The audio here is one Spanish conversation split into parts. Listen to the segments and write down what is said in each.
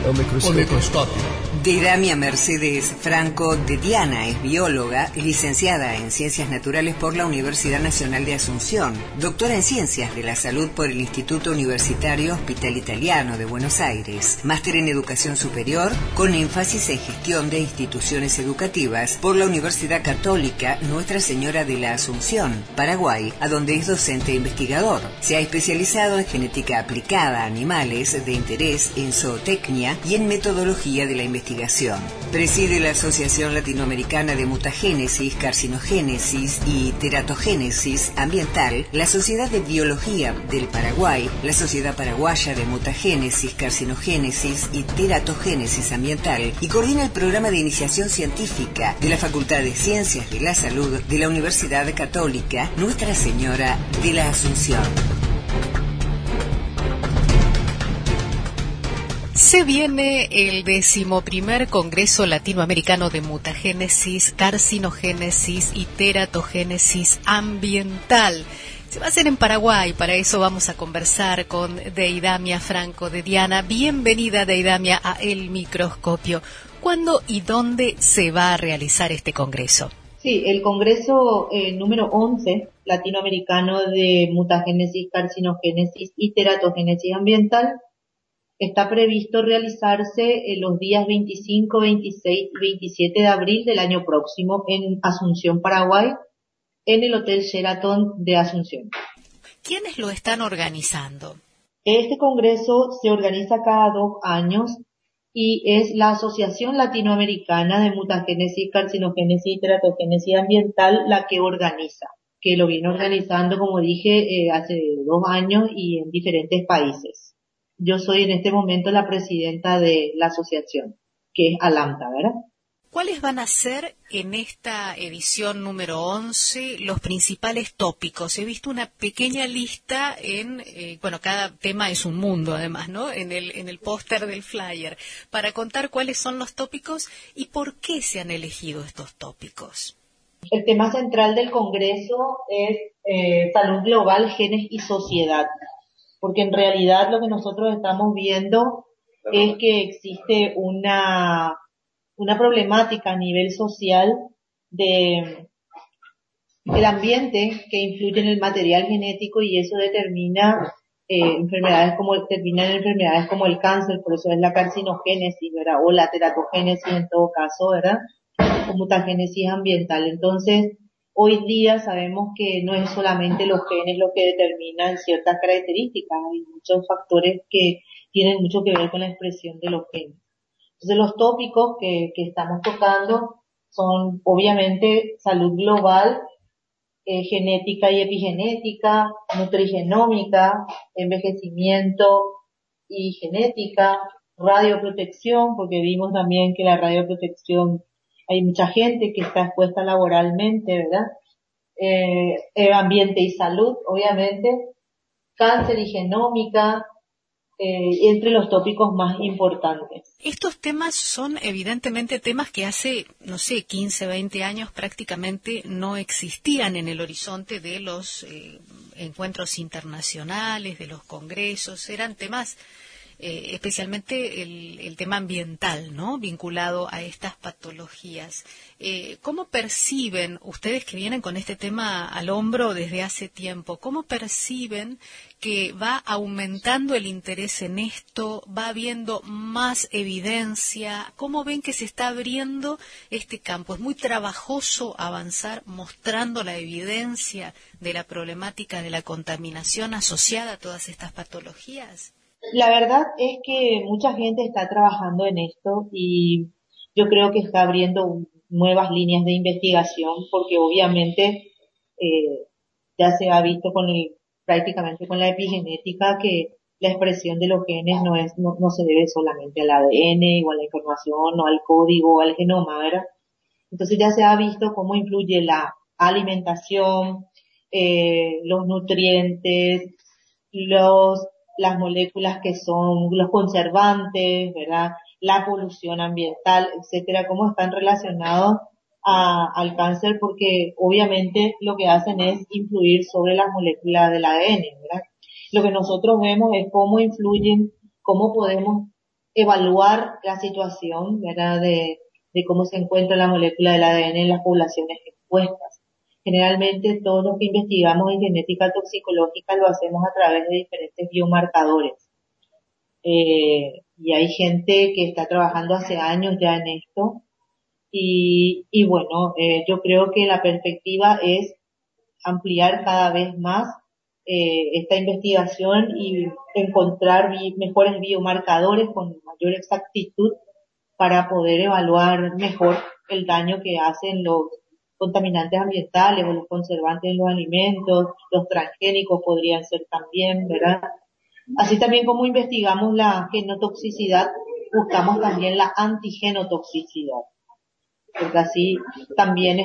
o microscopio. Deidamia Mercedes Franco de Diana es bióloga, licenciada en Ciencias Naturales por la Universidad Nacional de Asunción, doctora en Ciencias de la Salud por el Instituto Universitario Hospital Italiano de Buenos Aires, máster en Educación Superior con énfasis en Gestión de Instituciones Educativas por la Universidad Católica Nuestra Señora de la Asunción, Paraguay, a donde es docente e investigador. Se ha especializado en genética aplicada a animales de interés, en zootecnia y en metodología de la investigación. Preside la Asociación Latinoamericana de Mutagénesis, Carcinogénesis y Teratogénesis Ambiental, la Sociedad de Biología del Paraguay, la Sociedad Paraguaya de Mutagénesis, Carcinogénesis y Teratogénesis Ambiental y coordina el programa de iniciación científica de la Facultad de Ciencias de la Salud de la Universidad Católica Nuestra Señora de la Asunción. Se viene el 11º Congreso Latinoamericano de Mutagénesis, Carcinogénesis y Teratogénesis Ambiental. Se va a hacer en Paraguay, para eso vamos a conversar con Deidamia Franco de Diana. Bienvenida, Deidamia, a El Microscopio. ¿Cuándo y dónde se va a realizar este congreso? Sí, el Congreso número 11 Latinoamericano de Mutagénesis, Carcinogénesis y Teratogénesis Ambiental está previsto realizarse los días 25, 26 y 27 de abril del año próximo en Asunción, Paraguay, en el Hotel Sheraton de Asunción. ¿Quiénes lo están organizando? Este congreso se organiza cada 2 años y es la Asociación Latinoamericana de Mutagénesis, Carcinogénesis y Teratogénesis Ambiental la que organiza, que lo viene organizando, como dije, hace 2 años y en diferentes países. Yo soy en este momento la presidenta de la asociación, que es ALAMTA, ¿verdad? ¿Cuáles van a ser en esta edición número 11 los principales tópicos? He visto una pequeña lista cada tema es un mundo además, ¿no? En el póster del flyer, para contar cuáles son los tópicos y por qué se han elegido estos tópicos. El tema central del Congreso es salud global, genes y sociedad. Porque en realidad lo que nosotros estamos viendo es que existe una problemática a nivel social del ambiente que influye en el material genético y eso determina enfermedades como el cáncer, por eso es la carcinogénesis, ¿verdad? O la teratogénesis en todo caso, ¿verdad? O mutagénesis ambiental. Entonces, hoy día sabemos que no es solamente los genes lo que determinan ciertas características, hay muchos factores que tienen mucho que ver con la expresión de los genes. Entonces los tópicos que estamos tocando son obviamente salud global, genética y epigenética, nutrigenómica, envejecimiento y genética, radioprotección, porque vimos también que la radioprotección hay mucha gente que está expuesta laboralmente, ¿verdad? Ambiente y salud, obviamente, cáncer y genómica, entre los tópicos más importantes. Estos temas son evidentemente temas que hace, 15, 20 años prácticamente no existían en el horizonte de los encuentros internacionales, de los congresos, eran temas especialmente el tema ambiental, ¿no? Vinculado a estas patologías. ¿Cómo perciben, ustedes que vienen con este tema al hombro desde hace tiempo, cómo perciben que va aumentando el interés en esto, va habiendo más evidencia? ¿Cómo ven que se está abriendo este campo? ¿Es muy trabajoso avanzar mostrando la evidencia de la problemática de la contaminación asociada a todas estas patologías? La verdad es que mucha gente está trabajando en esto y yo creo que está abriendo nuevas líneas de investigación porque obviamente ya se ha visto prácticamente con la epigenética que la expresión de los genes no se debe solamente al ADN o a la información o al código o al genoma, ¿verdad? Entonces ya se ha visto cómo influye la alimentación, los nutrientes, las moléculas que son los conservantes, ¿verdad? La polución ambiental, etcétera, cómo están relacionados al cáncer, porque obviamente lo que hacen es influir sobre las moléculas del ADN, ¿verdad? Lo que nosotros vemos es cómo influyen, cómo podemos evaluar la situación, ¿verdad? De cómo se encuentra la molécula del ADN en las poblaciones expuestas. Generalmente todo lo que investigamos en genética toxicológica lo hacemos a través de diferentes biomarcadores. Y hay gente que está trabajando hace años ya en esto. Y bueno, yo creo que la perspectiva es ampliar cada vez más esta investigación y encontrar mejores biomarcadores con mayor exactitud para poder evaluar mejor el daño que hacen los contaminantes ambientales o los conservantes en los alimentos, los transgénicos podrían ser también, ¿verdad? Así también como investigamos la genotoxicidad, buscamos también la antigenotoxicidad, porque así también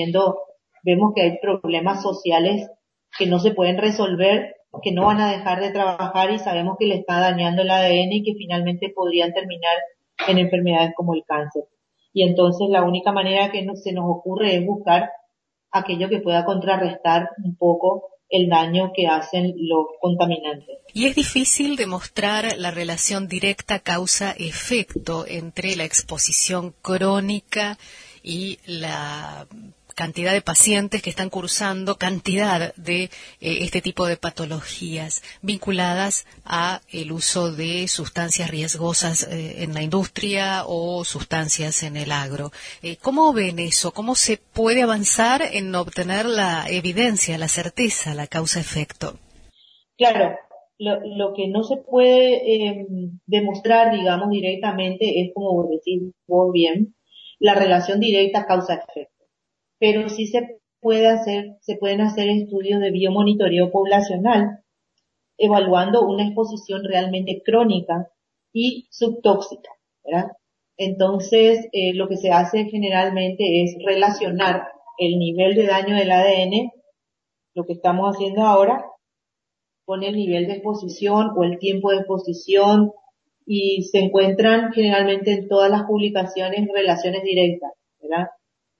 vemos que hay problemas sociales que no se pueden resolver, que no van a dejar de trabajar y sabemos que le está dañando el ADN y que finalmente podrían terminar en enfermedades como el cáncer. Y entonces la única manera que se nos ocurre es buscar aquello que pueda contrarrestar un poco el daño que hacen los contaminantes. Y es difícil demostrar la relación directa causa-efecto entre la exposición crónica y la cantidad de pacientes que están cursando cantidad de este tipo de patologías vinculadas a el uso de sustancias riesgosas en la industria o sustancias en el agro. ¿Cómo ven eso? ¿Cómo se puede avanzar en obtener la evidencia, la certeza, la causa-efecto? Claro, lo que no se puede demostrar, digamos, directamente es, como decís vos bien, la relación directa causa-efecto. Pero sí se pueden hacer estudios de biomonitoreo poblacional, evaluando una exposición realmente crónica y subtóxica, ¿verdad? Entonces, lo que se hace generalmente es relacionar el nivel de daño del ADN, lo que estamos haciendo ahora, con el nivel de exposición o el tiempo de exposición, y se encuentran generalmente en todas las publicaciones relaciones directas, ¿verdad?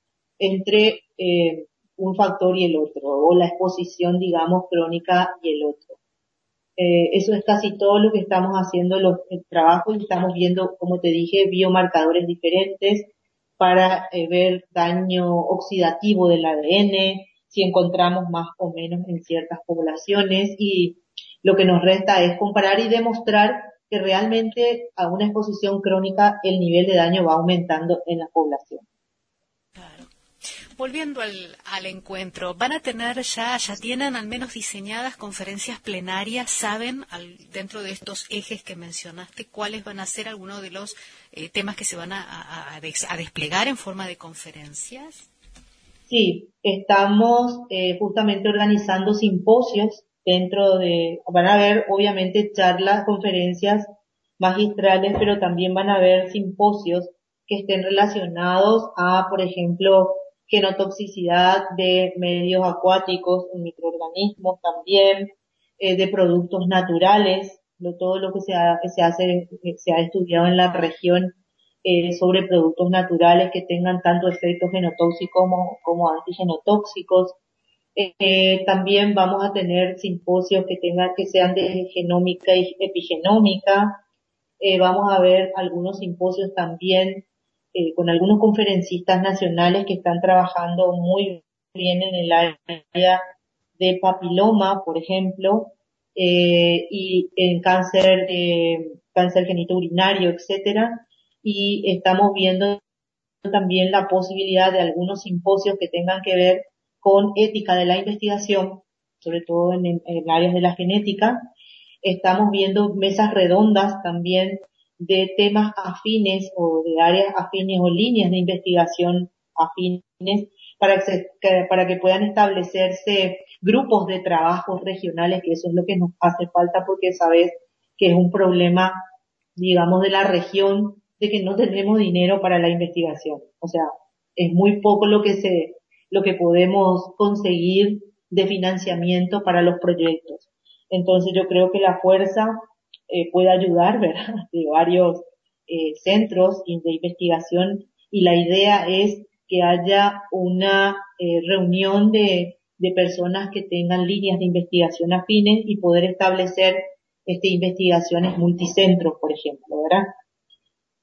Entre un factor y el otro, o la exposición, digamos, crónica y el otro. Eso es casi todo lo que estamos haciendo el trabajo, y estamos viendo, como te dije, biomarcadores diferentes para ver daño oxidativo del ADN, si encontramos más o menos en ciertas poblaciones, y lo que nos resta es comparar y demostrar que realmente a una exposición crónica el nivel de daño va aumentando en la población. Volviendo al encuentro, ¿van a tener ya tienen al menos diseñadas conferencias plenarias? ¿Saben, dentro de estos ejes que mencionaste, cuáles van a ser algunos de los temas que se van a desplegar en forma de conferencias? Sí, estamos justamente organizando simposios van a haber obviamente charlas, conferencias magistrales, pero también van a haber simposios que estén relacionados a, por ejemplo, genotoxicidad de medios acuáticos, microorganismos también, de productos naturales, todo lo que se ha estudiado en la región sobre productos naturales que tengan tanto efectos genotóxicos como antigenotóxicos. También vamos a tener simposios que sean de genómica y epigenómica. Vamos a ver algunos simposios también con algunos conferencistas nacionales que están trabajando muy bien en el área de papiloma, por ejemplo, y en cáncer genitourinario, etcétera. Y estamos viendo también la posibilidad de algunos simposios que tengan que ver con ética de la investigación, sobre todo en áreas de la genética. Estamos viendo mesas redondas también de temas afines o de áreas afines o líneas de investigación afines para que puedan establecerse grupos de trabajos regionales, que eso es lo que nos hace falta, porque sabes que es un problema, digamos, de la región, de que no tenemos dinero para la investigación. O sea, es muy poco lo que podemos conseguir de financiamiento para los proyectos. Entonces yo creo que la fuerza puede ayudar, ¿verdad?, de varios centros de investigación, y la idea es que haya una reunión de personas que tengan líneas de investigación afines y poder establecer investigaciones multicentros, por ejemplo, ¿verdad?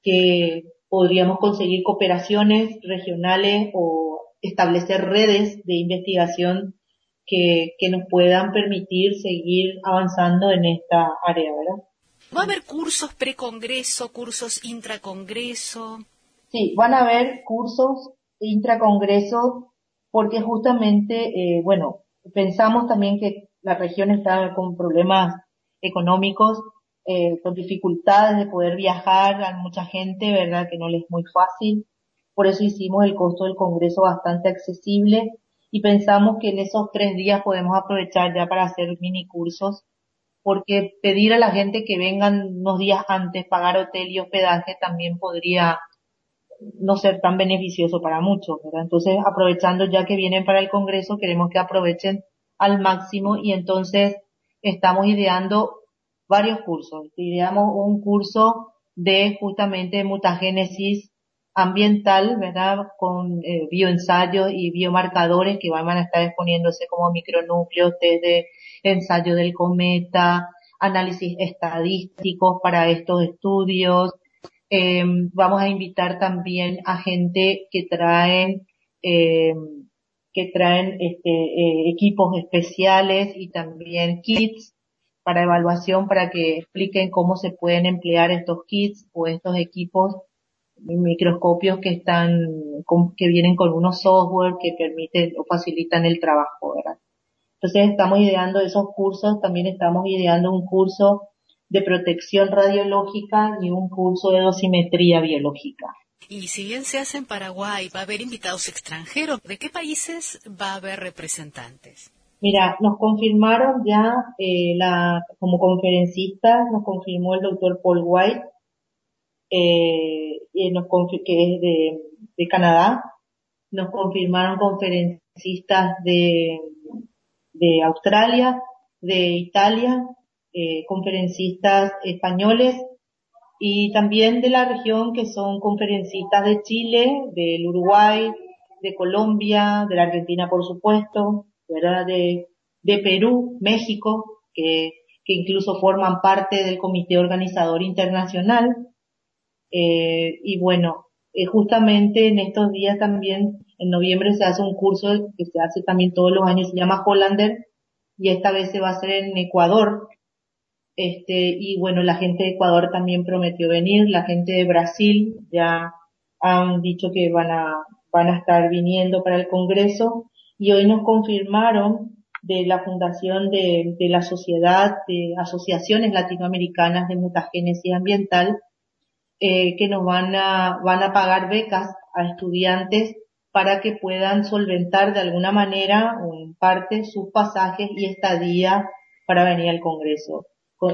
que podríamos conseguir cooperaciones regionales o establecer redes de investigación que nos puedan permitir seguir avanzando en esta área, ¿verdad? ¿Va a haber cursos precongreso, cursos intracongreso? Sí, van a haber cursos intracongreso porque justamente, pensamos también que la región está con problemas económicos, con dificultades de poder viajar a mucha gente, ¿verdad? Que no les es muy fácil. Por eso hicimos el costo del congreso bastante accesible y pensamos que en esos 3 días podemos aprovechar ya para hacer mini cursos, porque pedir a la gente que vengan unos días antes, pagar hotel y hospedaje también podría no ser tan beneficioso para muchos, ¿verdad? Entonces, aprovechando ya que vienen para el Congreso, queremos que aprovechen al máximo y entonces estamos ideando varios cursos. Ideamos un curso de justamente mutagénesis ambiental, ¿verdad? Con bioensayos y biomarcadores que van a estar exponiéndose como micronúcleos, test de ensayo del cometa, análisis estadísticos para estos estudios. Vamos a invitar también a gente eh, que traen equipos especiales y también kits para evaluación para que expliquen cómo se pueden emplear estos kits o estos equipos, microscopios que vienen con unos software que permiten o facilitan el trabajo, ¿verdad? Entonces estamos ideando esos cursos, también estamos ideando un curso de protección radiológica y un curso de dosimetría biológica. Y si bien se hace en Paraguay, va a haber invitados extranjeros. ¿De qué países va a haber representantes? Mira, nos confirmaron ya como conferencista, nos confirmó el doctor Paul White, que es de Canadá. Nos confirmaron conferencistas de Australia, de Italia, conferencistas españoles y también de la región que son conferencistas de Chile, del Uruguay, de Colombia, de la Argentina por supuesto, ¿verdad? De Perú, México, que incluso forman parte del comité organizador internacional. Y bueno, justamente en estos días también, en noviembre se hace un curso que se hace también todos los años, se llama Hollander, y esta vez se va a hacer en Ecuador. Y bueno, la gente de Ecuador también prometió venir, la gente de Brasil ya han dicho que van a estar viniendo para el Congreso, y hoy nos confirmaron de la fundación de la Sociedad de Asociaciones Latinoamericanas de Mutagénesis Ambiental, que nos van a pagar becas a estudiantes para que puedan solventar de alguna manera o en parte sus pasajes y estadía para venir al Congreso.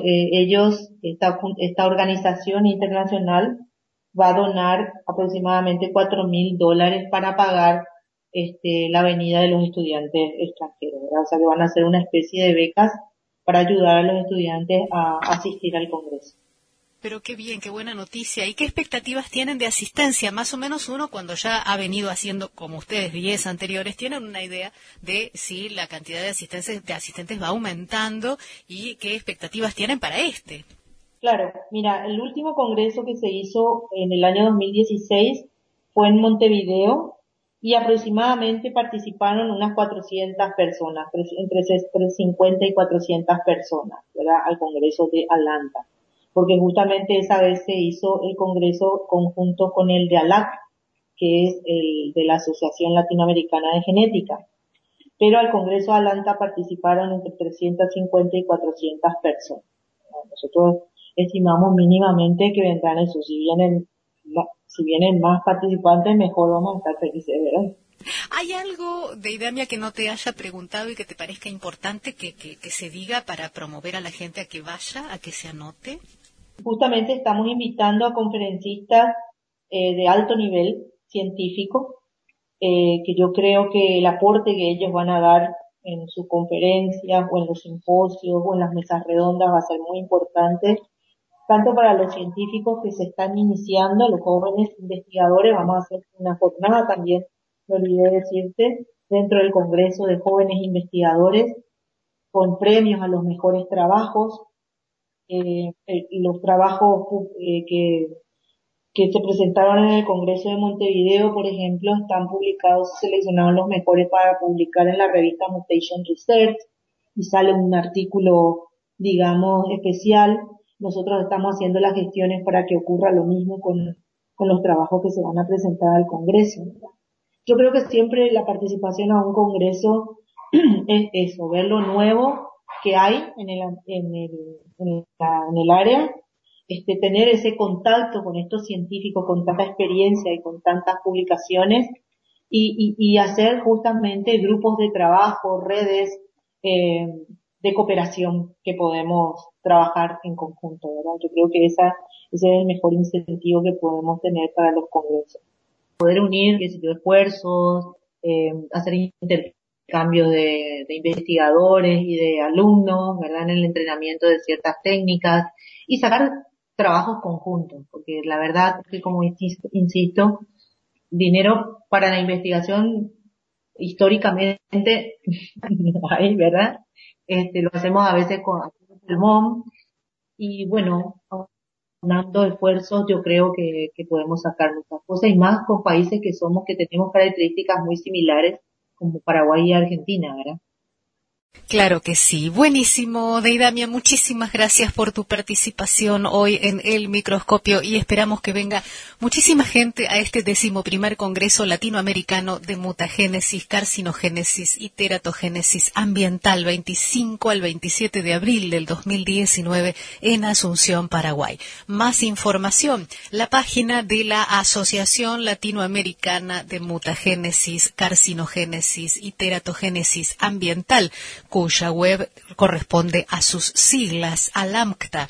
Esta organización internacional va a donar aproximadamente $4,000 para pagar la venida de los estudiantes extranjeros, ¿verdad? O sea que van a hacer una especie de becas para ayudar a los estudiantes a asistir al Congreso. Pero qué bien, qué buena noticia. ¿Y qué expectativas tienen de asistencia? Más o menos uno, cuando ya ha venido haciendo, como ustedes, 10 anteriores, tienen una idea de si la cantidad de asistentes va aumentando y qué expectativas tienen para este. Claro, mira, el último congreso que se hizo en el año 2016 fue en Montevideo y aproximadamente participaron unas 400 personas, entre 350 y 400 personas, ¿verdad? Al congreso de Atlanta. Porque justamente esa vez se hizo el congreso conjunto con el de ALAC, que es el de la Asociación Latinoamericana de Genética. Pero al congreso de Atlanta participaron entre 350 y 400 personas. Nosotros estimamos mínimamente que vendrán eso. Si vienen más participantes, mejor vamos a estar felices, ¿verdad? ¿Hay algo de Idamia que no te haya preguntado y que te parezca importante que se diga para promover a la gente a que vaya, a que se anote? Justamente estamos invitando a conferencistas de alto nivel científico, que yo creo que el aporte que ellos van a dar en sus conferencias o en los simposios o en las mesas redondas va a ser muy importante, tanto para los científicos que se están iniciando, los jóvenes investigadores. Vamos a hacer una jornada también, me olvidé decirte, dentro del Congreso de Jóvenes Investigadores, con premios a los mejores trabajos, los trabajos que se presentaron en el Congreso de Montevideo, por ejemplo, están publicados, seleccionados los mejores para publicar en la revista Mutation Research, y sale un artículo, digamos, especial. Nosotros estamos haciendo las gestiones para que ocurra lo mismo con los trabajos que se van a presentar al Congreso, ¿verdad? Yo creo que siempre la participación a un Congreso es eso, ver lo nuevo que hay en el área, tener ese contacto con estos científicos con tanta experiencia y con tantas publicaciones, y hacer justamente grupos de trabajo, redes de cooperación que podemos trabajar en conjunto, ¿verdad? Yo creo que ese es el mejor incentivo que podemos tener para los congresos. Poder unir, esfuerzos, hacer intercambio de investigadores y de alumnos, ¿verdad? En el entrenamiento de ciertas técnicas y sacar trabajos conjuntos, porque la verdad es que, como insisto, dinero para la investigación históricamente no hay, ¿verdad? Lo hacemos a veces con el MOM, y bueno, dando esfuerzos yo creo que podemos sacar muchas cosas, y más con países que tenemos características muy similares como Paraguay y Argentina, ¿verdad? Claro que sí. Buenísimo, Deidamia, muchísimas gracias por tu participación hoy en El Microscopio, y esperamos que venga muchísima gente a este 11º Congreso Latinoamericano de Mutagénesis, Carcinogénesis y Teratogénesis Ambiental, 25 al 27 de abril del 2019 en Asunción, Paraguay. Más información, la página de la Asociación Latinoamericana de Mutagénesis, Carcinogénesis y Teratogénesis Ambiental, cuya web corresponde a sus siglas, ALAMCTA,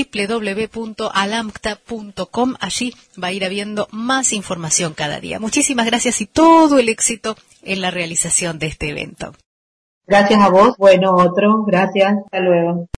www.alamcta.com. Allí va a ir habiendo más información cada día. Muchísimas gracias y todo el éxito en la realización de este evento. Gracias a vos. Bueno, gracias. Hasta luego.